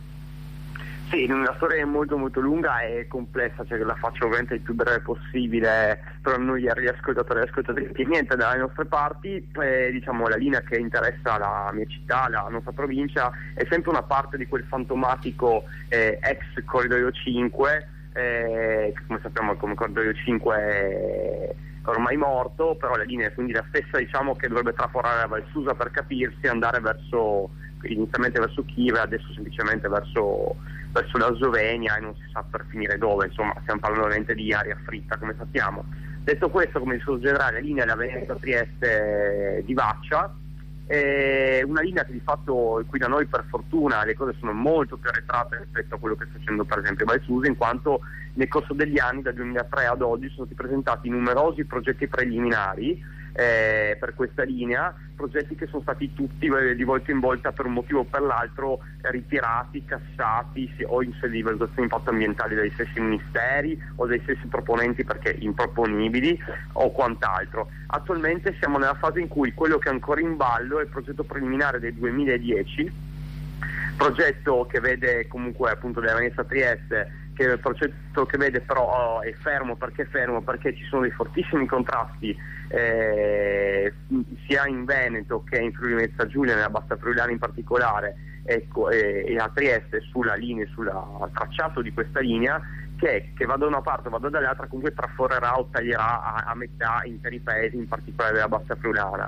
[SPEAKER 7] Sì, la storia è molto molto lunga e complessa, cioè la faccio ovviamente il più breve possibile per noi gli ascoltatori e ascoltatrici. Niente, dalle nostre parti, eh, diciamo, la linea che interessa la mia città, la nostra provincia, è sempre una parte di quel fantomatico eh, ex Corridoio cinque, eh, che come sappiamo come Corridoio cinque è ormai morto, però la linea è quindi la stessa, diciamo, che dovrebbe traforare la Val Susa, per capirsi, andare verso, inizialmente verso Kiev, adesso semplicemente verso verso la Slovenia, e non si sa per finire dove. Insomma, stiamo parlando veramente di aria fritta, come sappiamo. Detto questo, come discorso generale, la linea della Venezia-Trieste di Vaccia è una linea che di fatto qui da noi, per fortuna, le cose sono molto più arretrate rispetto a quello che sta facendo per esempio Val Susa, in quanto nel corso degli anni, dal duemilatré ad oggi, sono stati presentati numerosi progetti preliminari Eh, per questa linea, progetti che sono stati tutti eh, di volta in volta, per un motivo o per l'altro, eh, ritirati, cassati, sì, o in sede di valutazione di impatto ambientale dai stessi ministeri o dai stessi proponenti perché improponibili o quant'altro. Attualmente siamo nella fase in cui quello che è ancora in ballo è il progetto preliminare del duemiladieci, progetto che vede comunque appunto della Venezia Trieste, che è il progetto che vede però oh, è fermo. Perché è fermo? Perché ci sono dei fortissimi contrasti eh, sia in Veneto che in Friuli Venezia Giulia, nella Bassa Friulana in particolare, ecco, e, e a Trieste sulla linea, sul tracciato di questa linea, che, che va da una parte o va dall'altra, comunque traforrerà o taglierà a, a metà interi paesi, in particolare della Bassa Friulana,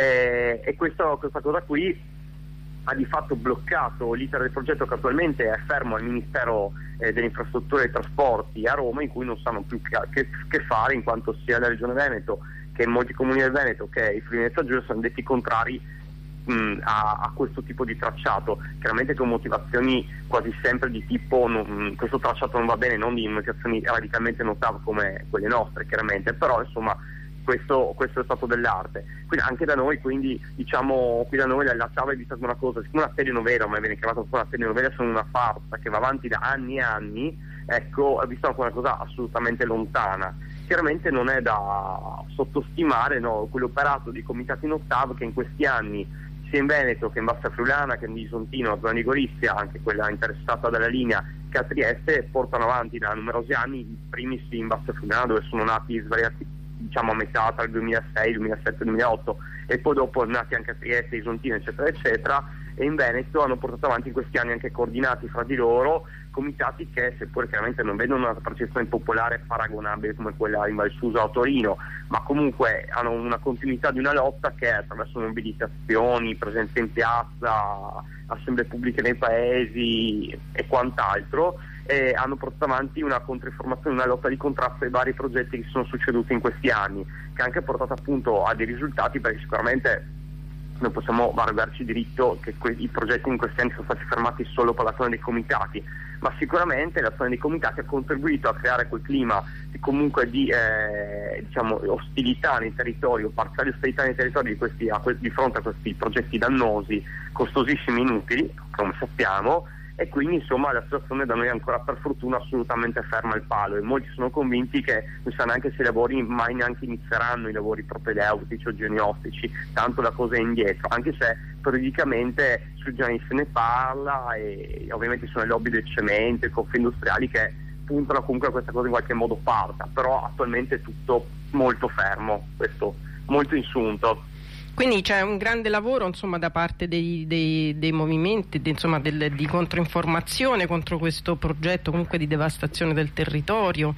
[SPEAKER 7] eh, e questo, questa cosa qui ha di fatto bloccato l'iter del progetto, che attualmente è fermo al Ministero eh, delle Infrastrutture e dei Trasporti a Roma, in cui non sanno più che, che, che fare, in quanto sia la Regione Veneto che molti comuni del Veneto che i Friuli Venezia Giulia sono detti contrari mh, a, a questo tipo di tracciato, chiaramente con motivazioni quasi sempre di tipo non, questo tracciato non va bene, non di motivazioni radicalmente notabili come quelle nostre, chiaramente, però insomma Questo, questo è stato dell'arte. Quindi anche da noi, quindi diciamo qui da noi la, la Tava è vista come una cosa, siccome una telenovela, ma viene chiamata una telenovela, sono una farsa che va avanti da anni e anni, ecco, è vista come una cosa assolutamente lontana. Chiaramente non è da sottostimare, no, quell'operato di comitati in Ottav che in questi anni, sia in Veneto che in Bassa Friulana, che in Bisontino, zona di Gorizia, anche quella interessata dalla linea, che a Trieste, portano avanti da numerosi anni, in primis in Bassa Friulana, dove sono nati svariati, diciamo a metà tra il duemilasei, duemilasette, duemilaotto, e poi dopo nati anche a Trieste, Isontino, eccetera eccetera, e in Veneto hanno portato avanti in questi anni, anche coordinati fra di loro, comitati che, seppure chiaramente non vedono una percezione popolare paragonabile come quella in Val Susa o Torino, ma comunque hanno una continuità di una lotta che attraverso mobilitazioni, presenze in piazza, assemblee pubbliche nei paesi e quant'altro, e hanno portato avanti una controinformazione, una lotta di contrasto ai vari progetti che si sono succeduti in questi anni, che ha anche portato appunto a dei risultati, perché sicuramente non possiamo vararci diritto che que- i progetti in questi anni sono stati fermati solo per l'azione dei comitati, ma sicuramente l'azione dei comitati ha contribuito a creare quel clima di, comunque di eh, diciamo ostilità nei territori, o parziale ostilità nei territori di, questi, a que- di fronte a questi progetti dannosi, costosissimi, inutili, come sappiamo. E quindi insomma la situazione da noi è ancora, per fortuna, assolutamente ferma al palo, e molti sono convinti che non sa neanche se i lavori mai neanche inizieranno, i lavori propedeutici o geognostici, tanto la cosa è indietro, anche se periodicamente sui giornali se ne parla, e ovviamente sono le lobby del cemento, i confindustriali che puntano comunque a questa cosa in qualche modo parta, però attualmente è tutto molto fermo, questo molto insunto.
[SPEAKER 2] Quindi c'è un grande lavoro, insomma, da parte dei, dei, dei movimenti, di, insomma, del, di controinformazione contro questo progetto comunque di devastazione del territorio,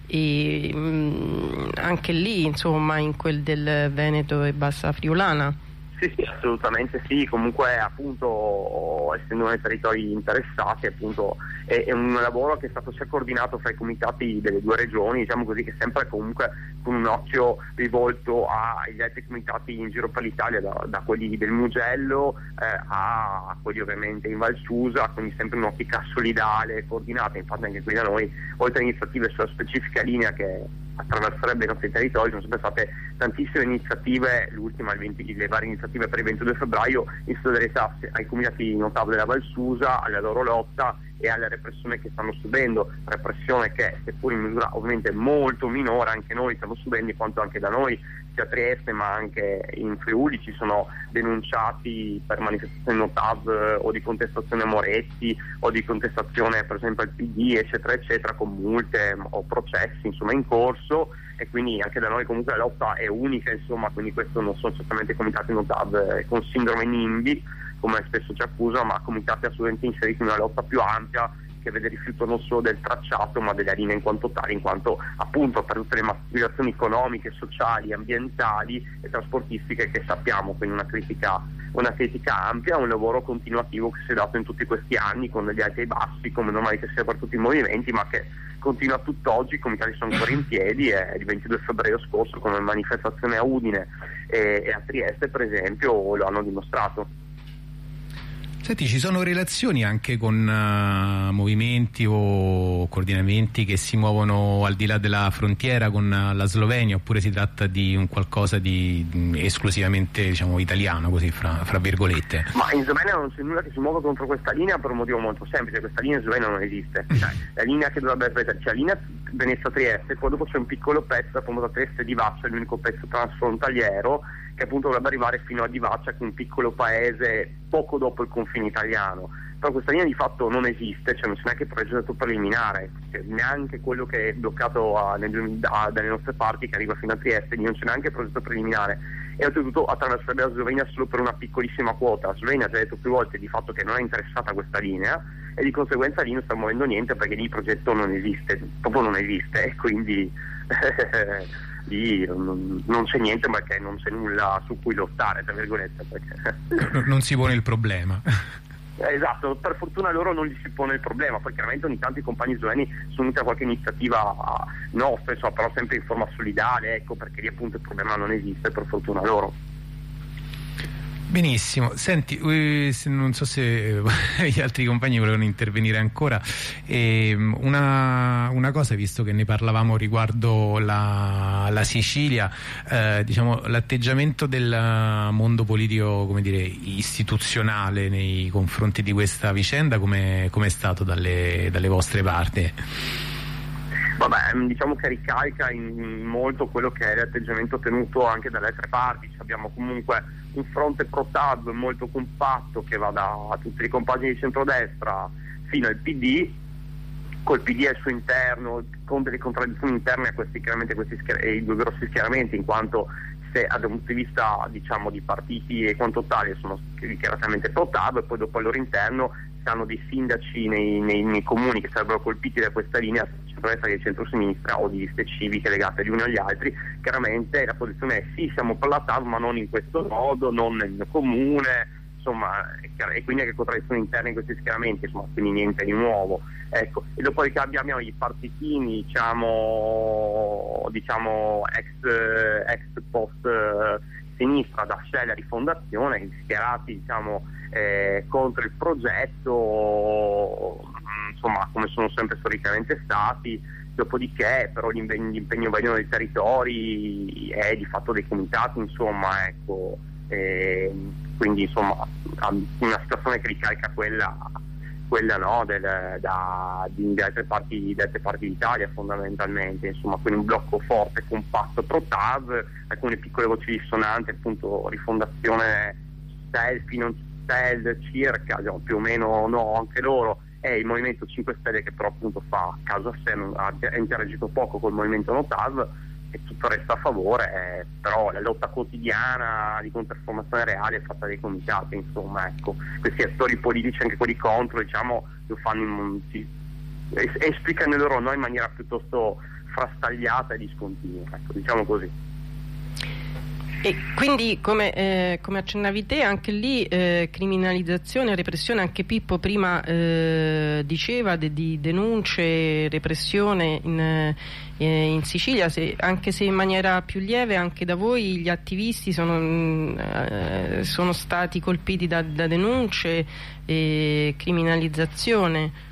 [SPEAKER 2] e mh, anche lì, insomma, in quel del Veneto e Bassa Friulana.
[SPEAKER 7] Sì, sì, assolutamente sì, comunque appunto essendo nei territori interessati appunto è, è un lavoro che è stato sia coordinato fra i comitati delle due regioni, diciamo così, che sempre comunque con un occhio rivolto agli altri comitati in giro per l'Italia, da, da quelli del Mugello eh, a quelli ovviamente in Val Susa, quindi sempre un'ottica solidale, coordinata. Infatti anche qui da noi, oltre a iniziative sulla specifica linea che attraverserebbe i nostri territori, sono sempre state tantissime iniziative, l'ultima, il venti, le varie iniziative per il ventidue febbraio in solidarietà ai comitati notabili della Val Susa, alla loro lotta e alla repressione che stanno subendo, repressione che seppur in misura ovviamente molto minore anche noi stiamo subendo, in quanto anche da noi sia a Trieste ma anche in Friuli ci sono denunciati per manifestazioni no T A V o di contestazione a Moretti o di contestazione per esempio al P D eccetera eccetera, con multe o processi insomma in corso, e quindi anche da noi comunque la lotta è unica insomma, quindi questo non sono certamente comitati no T A V con sindrome NIMBY come spesso ci accusano, ma comitati assolutamente inseriti in una lotta più ampia che vede rifiuto non solo del tracciato ma della linea in quanto tale, in quanto appunto per tutte le motivazioni economiche, sociali, ambientali e trasportistiche che sappiamo, quindi una critica, una critica ampia, un lavoro continuativo che si è dato in tutti questi anni con degli alti e bassi come normale che sia per tutti i movimenti, ma che continua tutt'oggi. I comitati sono ancora in piedi e il ventidue febbraio scorso con la manifestazione a Udine e, e a Trieste per esempio lo hanno dimostrato.
[SPEAKER 1] Senti, ci sono relazioni anche con uh, movimenti o coordinamenti che si muovono al di là della frontiera con uh, la Slovenia, oppure si tratta di un qualcosa di mh, esclusivamente diciamo italiano, così fra, fra virgolette?
[SPEAKER 7] Ma in Slovenia non c'è nulla che si muova contro questa linea per un motivo molto semplice: questa linea in Slovenia non esiste. Cioè, la linea che dovrebbe essere, cioè la linea Venezia-Trieste, poi dopo c'è un piccolo pezzo, la famosa Trieste di Vaccia, è l'unico pezzo transfrontaliero che appunto dovrebbe arrivare fino a Divaccia, che è un piccolo paese poco dopo il confine italiano. Però questa linea di fatto non esiste, cioè non c'è neanche progetto preliminare, cioè neanche quello che è bloccato a, a, dalle nostre parti, che arriva fino a Trieste, non c'è neanche progetto preliminare, e oltretutto attraverserebbe la Slovenia solo per una piccolissima quota. La Slovenia ha già detto più volte di fatto che non è interessata a questa linea e di conseguenza lì non sta muovendo niente, perché lì il progetto non esiste, proprio non esiste, e quindi lì non, non c'è niente, perché non c'è nulla su cui lottare, tra virgolette, perché
[SPEAKER 1] non, non si pone il problema.
[SPEAKER 7] Esatto, per fortuna loro non gli si pone il problema, poi chiaramente ogni tanto i compagni sloveni sono uniti a qualche iniziativa nostra, insomma, però sempre in forma solidale, ecco, perché lì appunto il problema non esiste, per fortuna loro.
[SPEAKER 1] Benissimo, senti, eh, non so se gli altri compagni volevano intervenire ancora. Eh, una, una cosa, visto che ne parlavamo riguardo la, la Sicilia, eh, diciamo l'atteggiamento del mondo politico, come dire, istituzionale nei confronti di questa vicenda, come è stato dalle, dalle vostre parti?
[SPEAKER 7] Vabbè, diciamo che ricalca in molto quello che è l'atteggiamento tenuto anche dalle altre parti. Cioè, abbiamo comunque un fronte pro T A V molto compatto che va da tutti i compagni di centrodestra fino al P D, col P D al suo interno, con delle contraddizioni interne a questi, chiaramente questi schier- i due grossi schieramenti, in quanto se da un punto di vista diciamo di partiti e quanto tali sono dichiaratamente pro T A V, e poi dopo al loro interno si hanno dei sindaci nei, nei, nei comuni che sarebbero colpiti da questa linea centrodestra e centrosinistra, o di liste civiche legate gli uni agli altri. Chiaramente la posizione è sì, siamo per la T A V, ma non in questo modo, non nel mio comune, insomma, e quindi anche contraddizioni interne in questi schieramenti, insomma, quindi niente di nuovo, ecco. E dopo abbiamo i partitini diciamo diciamo ex, ex post sinistra da Sceglie Rifondazione, schierati diciamo eh, contro il progetto, insomma, come sono sempre storicamente stati. Dopodiché però l'impegno, l'impegno vario dei territori è di fatto dei comitati, insomma, ecco, e quindi insomma una situazione che ricalca quella, quella no, del, da, di, di altre parti, di altre parti d'Italia fondamentalmente, insomma, quindi un blocco forte, compatto pro T A V, alcune piccole voci dissonanti, appunto Rifondazione, Stel, fino Stel circa, diciamo, più o meno no, anche loro, e il Movimento cinque Stelle che però appunto fa caso a sé, ha interagito poco col Movimento No T A V, e tutto resta a favore, eh, però la lotta quotidiana di controinformazione reale è fatta dai comitati, insomma, ecco. Questi attori politici, anche quelli contro, diciamo, lo fanno in, si, es, esplicano il loro no in maniera piuttosto frastagliata e discontinua, ecco, diciamo così.
[SPEAKER 2] E quindi, come, eh, come accennavi te, anche lì eh, criminalizzazione, repressione. Anche Pippo prima eh, diceva de, di denunce, repressione in, eh, in Sicilia, se, anche se in maniera più lieve. Anche da voi gli attivisti sono, eh, sono stati colpiti da, da denunce e criminalizzazione.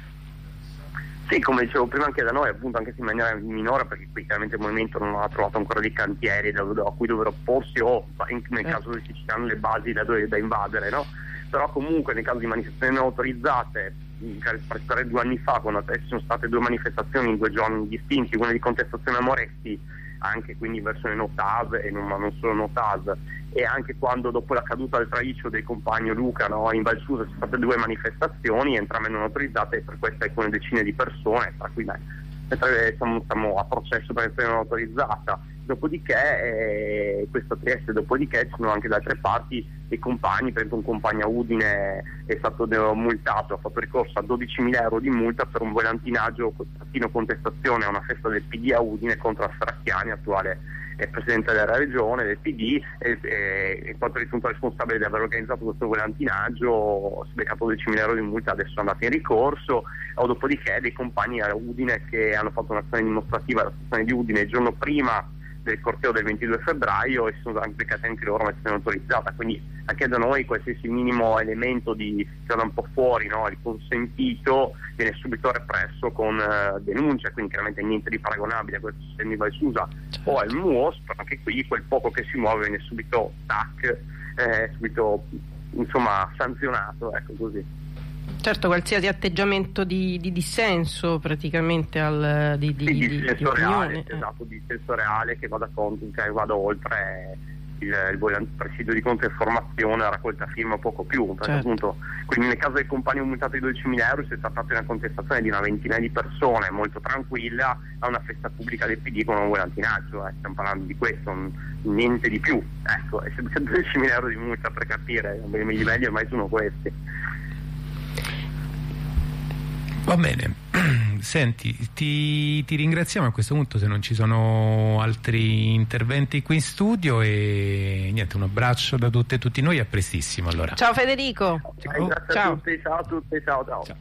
[SPEAKER 7] Sì, come dicevo prima anche da noi, appunto, anche se in maniera minore, perché qui chiaramente il movimento non ha trovato ancora dei cantieri da, da cui dover opporsi, o in, nel
[SPEAKER 2] eh.
[SPEAKER 7] caso che ci siano le basi da, da invadere, no? Però comunque nel caso di manifestazioni non autorizzate, in particolare due anni fa, quando ci sono state due manifestazioni in due giorni distinti, una di contestazione a Moretti, anche quindi in versione no T A S, e non, ma non solo no T A S, e anche quando dopo la caduta del traliccio del compagno Luca, no, in Val Susa, sono state due manifestazioni, entrambe non autorizzate, e per queste alcune decine di persone, tra cui me, siamo, siamo a processo per essere non autorizzata. Dopodiché, eh, questo Trieste, dopodiché ci sono anche da altre parti dei compagni. Per esempio un compagno a Udine è stato multato, ha fatto ricorso a dodicimila euro di multa per un volantinaggio contino contestazione a una festa del P D a Udine contro Afracchiani, attuale eh, presidente della regione del P D, e, e, e quanto risulta responsabile di aver organizzato questo volantinaggio si è beccato dodicimila euro di multa, adesso è andato in ricorso. O dopodiché dei compagni a Udine che hanno fatto un'azione dimostrativa alla stazione di Udine il giorno prima del corteo del ventidue febbraio, e si sono applicati anche loro una sezione autorizzata. Quindi anche da noi qualsiasi minimo elemento di che vada un po' fuori, no, il consentito, viene subito represso con uh, denuncia, quindi chiaramente niente di paragonabile a questo sistema di Val Susa o al M U O S, però anche qui quel poco che si muove viene subito tac, eh, subito insomma sanzionato, ecco così.
[SPEAKER 2] Certo, qualsiasi atteggiamento di, di dissenso praticamente al di, di,
[SPEAKER 7] sì, di,
[SPEAKER 2] di,
[SPEAKER 7] dissenso
[SPEAKER 2] di
[SPEAKER 7] reale,
[SPEAKER 2] eh.
[SPEAKER 7] esatto, di dissenso reale che vada contro, che vada oltre il, il presidio di controinformazione, la raccolta firma poco più, perché
[SPEAKER 2] certo.
[SPEAKER 7] appunto, quindi nel caso del compagno multato di dodicimila euro si è trattato di una contestazione di una ventina di persone molto tranquilla a una festa pubblica del P D con un volantinaggio, eh. Stiamo parlando di questo, niente di più, ecco, e dodicimila euro di multa, per capire, i livelli ormai sono questi.
[SPEAKER 1] Va bene, senti, ti, ti ringraziamo a questo punto, se non ci sono altri interventi qui in studio, e niente, un abbraccio da tutte e tutti noi, a prestissimo allora.
[SPEAKER 2] Ciao Federico.
[SPEAKER 7] Ciao. Grazie
[SPEAKER 2] ciao.
[SPEAKER 7] a tutti, ciao a tutti, ciao ciao. ciao.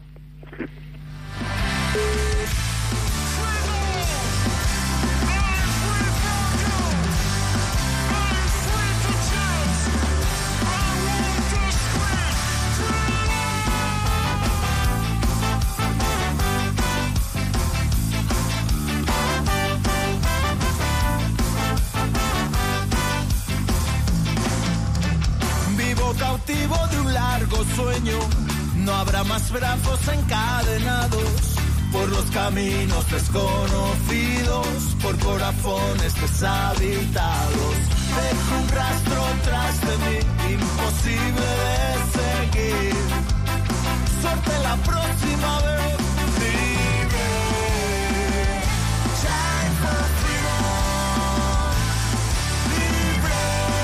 [SPEAKER 6] Cautivo de un largo sueño, no habrá más brazos encadenados por los caminos desconocidos, por corazones deshabitados. Dejo un rastro tras de mí, imposible de seguir. Suerte la próxima vez. Libre. Time for freedom. Libre.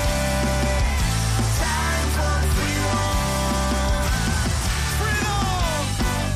[SPEAKER 6] Time for freedom. Freedom.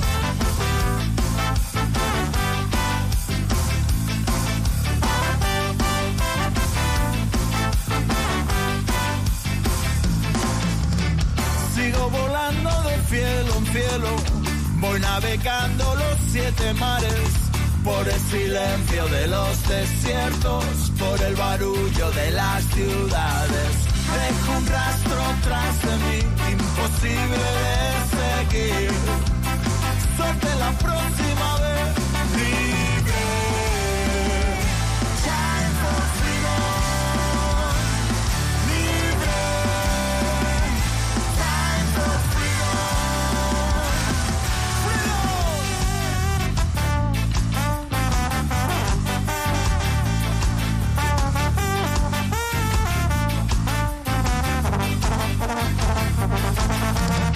[SPEAKER 6] Sigo volando de cielo en cielo, voy navegando los siete mares, por el silencio de los desiertos, por el barullo de las ciudades. Dejo un rastro tras de mí, imposible de seguir. Suerte la próxima vez. Libre. Time for freedom. Libre. Time for freedom. Freedom.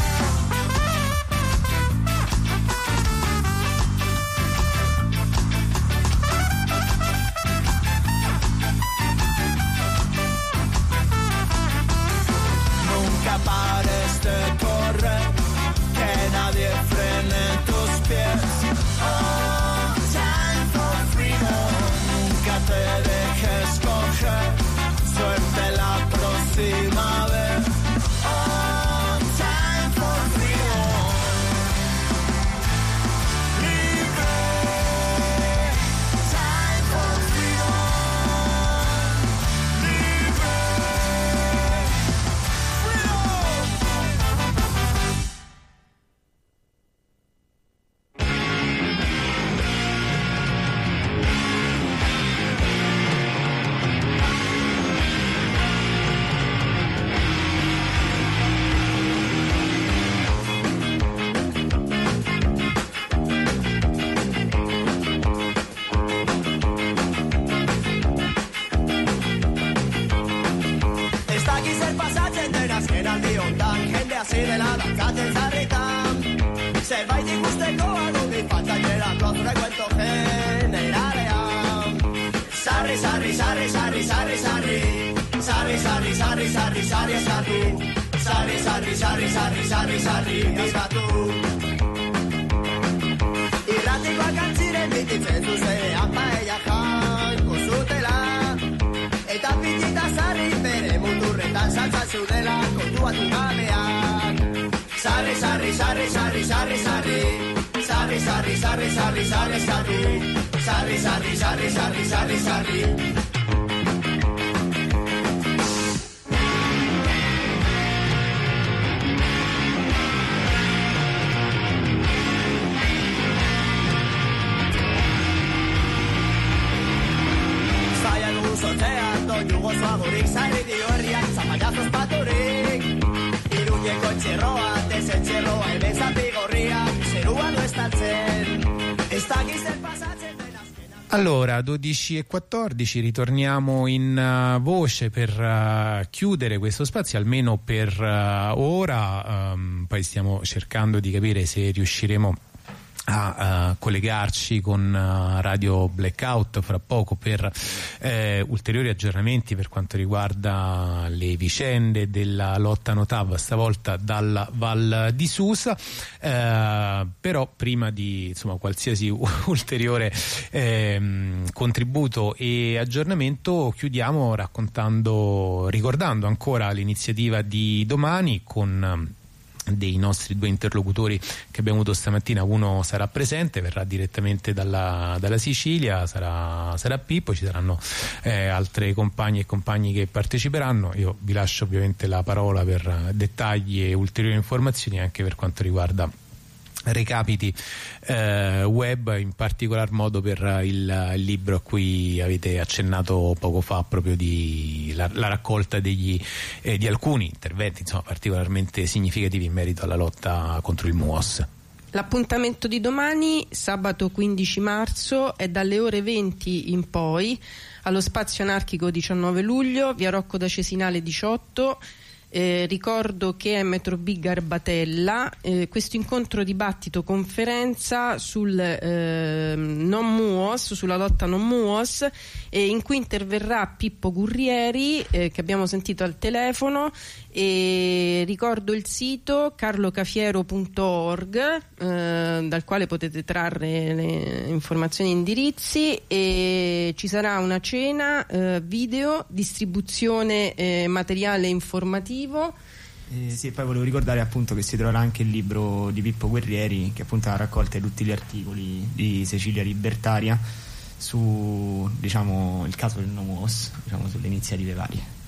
[SPEAKER 8] se vai di gusto e coa non mi faccia che la clausura quanto generale Sarri, sarri, sarri, sarri, sarri, sarri Sarri, sarri, sarri, sarri, sarri, sarri Sarri, sarri, sarri, sarri, sarri, sarri Viva tu Irrati vacanzire mi difeso se a paella can Cosutela E da pittita sarri Bere muturreta salsa sudela Con tua tu mamea Sarri, sarri, sarri, sarri, sarri, sarri Sarri, sarri, sarri, sarri, sarri, sarri Sarri, sarri, sarri, sarri, sarri, sarri Jugoslavorik, sarri di horriak, zapallazos paturik Iruñeko etxerroa, desetxerroa, hemen zapigorria Zerua no estaltzen, ez dakizen pasatzen
[SPEAKER 1] Allora, dodici e quattordici, ritorniamo in uh, voce per uh, chiudere questo spazio, almeno per uh, ora, um, poi stiamo cercando di capire se riusciremo a uh, collegarci con uh, Radio Blackout fra poco per eh, ulteriori aggiornamenti per quanto riguarda le vicende della lotta Notav, stavolta dalla Val di Susa, eh, però prima di insomma qualsiasi ulteriore eh, contributo e aggiornamento chiudiamo raccontando, ricordando ancora l'iniziativa di domani con dei nostri due interlocutori che abbiamo avuto stamattina. Uno sarà presente, verrà direttamente dalla, dalla Sicilia, sarà, sarà Pippo, ci saranno eh, altre compagne e compagni che parteciperanno. Io vi lascio ovviamente la parola per dettagli e ulteriori informazioni anche per quanto riguarda recapiti eh, web, in particolar modo per il, il libro a cui avete accennato poco fa, proprio di la, la raccolta degli, eh, di alcuni interventi insomma particolarmente significativi in merito alla lotta contro il M U O S.
[SPEAKER 2] L'appuntamento di domani, sabato quindici marzo, è dalle ore venti in poi allo Spazio Anarchico diciannove luglio, via Rocco da Cesinale diciotto. Eh, ricordo che è Metro B Garbatella, eh, questo incontro dibattito conferenza sul eh, non M U O S, sulla lotta non M U O S, eh, in cui interverrà Pippo Gurrieri, eh, che abbiamo sentito al telefono, e ricordo il sito carlocafiero punto org, eh, dal quale potete trarre le informazioni e indirizzi, e ci sarà una cena, eh, video, distribuzione eh, materiale informativo.
[SPEAKER 3] Eh, sì, poi volevo ricordare appunto che si troverà anche il libro di Pippo Guerrieri, che appunto ha raccolta di tutti gli articoli di Sicilia Libertaria su, diciamo, il caso del No M U O S, diciamo, sulle iniziative varie.